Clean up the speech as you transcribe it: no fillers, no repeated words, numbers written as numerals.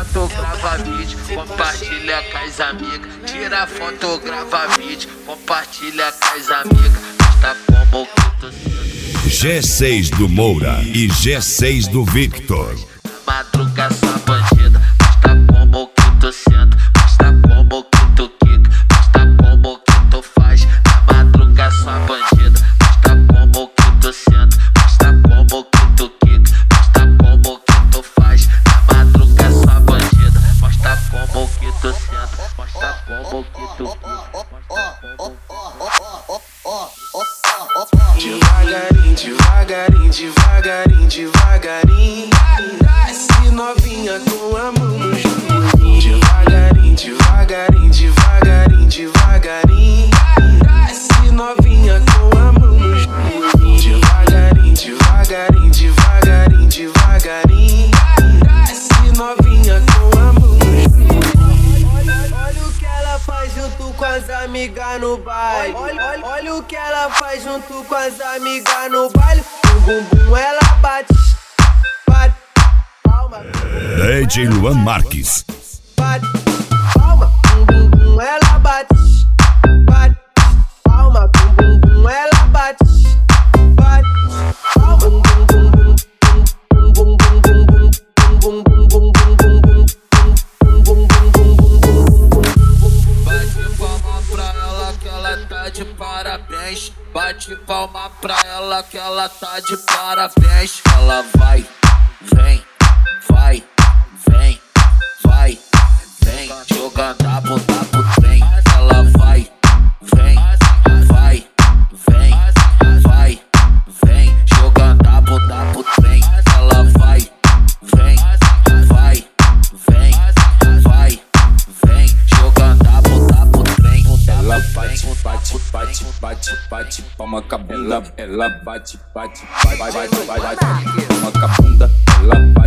foto, grava vídeo, compartilha com as amigas. Tira foto, grava vídeo, compartilha com as amigas. Tá como que tu sendo. G6 do Moura e G6 do Victor. Na madruga sua bandida, tá como que tu senta, tá como que tu quica, tá como que tu faz. Na madruga sua bandida, tá como que tu senta, tá como que tu quica, tá como que tu faz. Na madruga sua bandida, mostra como que tu senta, mostra como que tu quica. Devagarinho, devagarinho, devagarinho, devagarinho. Desce novinha com a mão no joelho. Devagarinho, devagarinho, devagarinho, devagarinho. Desce novinha com a mão no joelho. Devagarinho, devagarinho, devagarinho, devagarinho. Desce novinha com a mão no joelho. Olha o que ela faz junto com as amigas no baile. Olha o que ela faz junto com as amigas no baile. Bum bum bum, ela bate, bate, palma. DJ Luan Marques. Bate, palma, bum bum bum, ela bate, bate, palma, bum bum bum, ela bate, bate, palma, bum bum bum bum, bum bum bum bum bum, bum bum bum bum bum bum. Bate palma pra ela que ela tá de parabéns. Bate palma pra ela que ela tá de parabéns. Ela vai, vem, vai, vem, vai, vem, jogando a bunda pro trem. Ela vai, vem, vai, vem, vai, vem, jogando a bunda pro trem. Ela vai, vem, vai, vem, vai, vem, jogando a bunda pro trem. Ela bate, bate, bate, bate, bate, palma com a bunda. Ela bate, bate, bate, bate, bate, palma com a bunda. Ela bate.